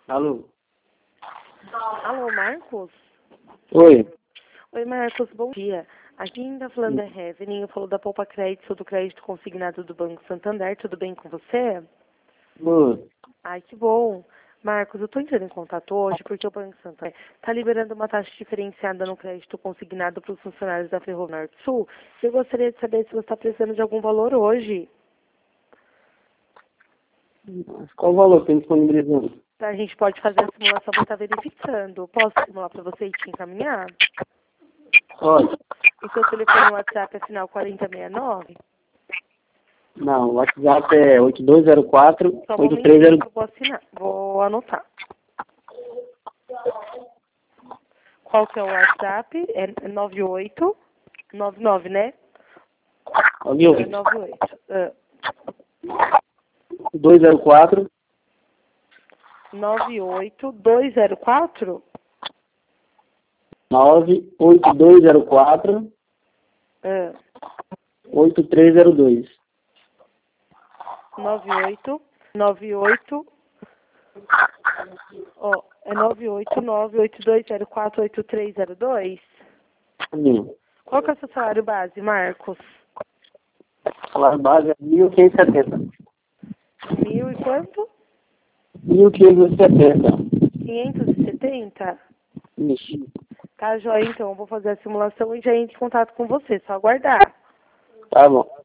Alô? Alô, Marcos? Oi. Oi, Marcos, bom dia. Aqui ainda falando é Revening, eu falo da Poupa Crédito, sou do crédito consignado do Banco Santander, tudo bem com você? Oi. Ai, que bom. Marcos, eu estou entrando em contato hoje porque o Banco Santander está liberando uma taxa diferenciada no crédito consignado para os funcionários da Ferrovia Norte-Sul. Eu gostaria de saber se você está precisando de algum valor hoje. Qual o valor que tem disponibilizando? A gente pode fazer a simulação para estar verificando. Posso simular para você e te encaminhar? Pode. O seu telefone WhatsApp é final 4069? Não, o WhatsApp é Só um momentinho 8204-8302. que eu vou assinar. Vou anotar. Qual que é o WhatsApp? É 9899, né? É 98. 204 98204? 98204 8302. 98. Ó, é 98982048302? Sim. Qual que é o seu salário base, Marcos? O salário base é 1.570. 1.000 e quanto? 1.570. 570? Ixi. Tá, joia, então. Eu vou fazer a simulação e já entro em contato com você. Só aguardar. Tá bom.